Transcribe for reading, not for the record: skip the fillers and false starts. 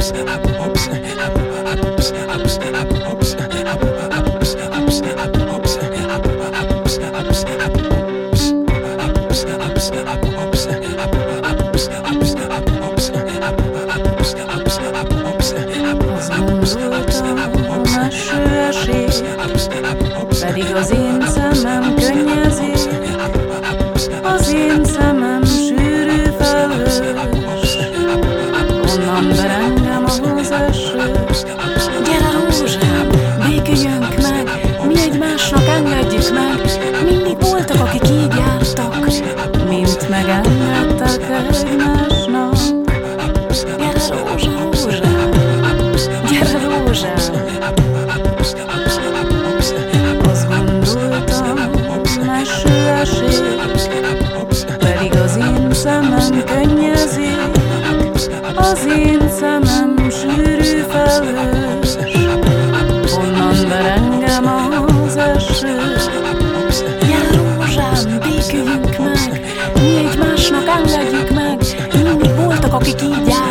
Pedig az én szemem könnyezik, az én szemem sűrű felhős, onnan ver engem ahhoz eső. Gyere rózsám, béküljünk meg, mi egymásnak engedjük meg. Mindig voltak, akik így jártak, mint megengedtek egymásnak. Gyere rózsám, gyere rózsám. Pedig az én szemem könnyezik, az én szemem sűrű felhős, onnan ver engem az eső. Gyere rózsám, béküljünk meg, mi egymásnak engedjük meg. Mindig voltak, akik így jártak,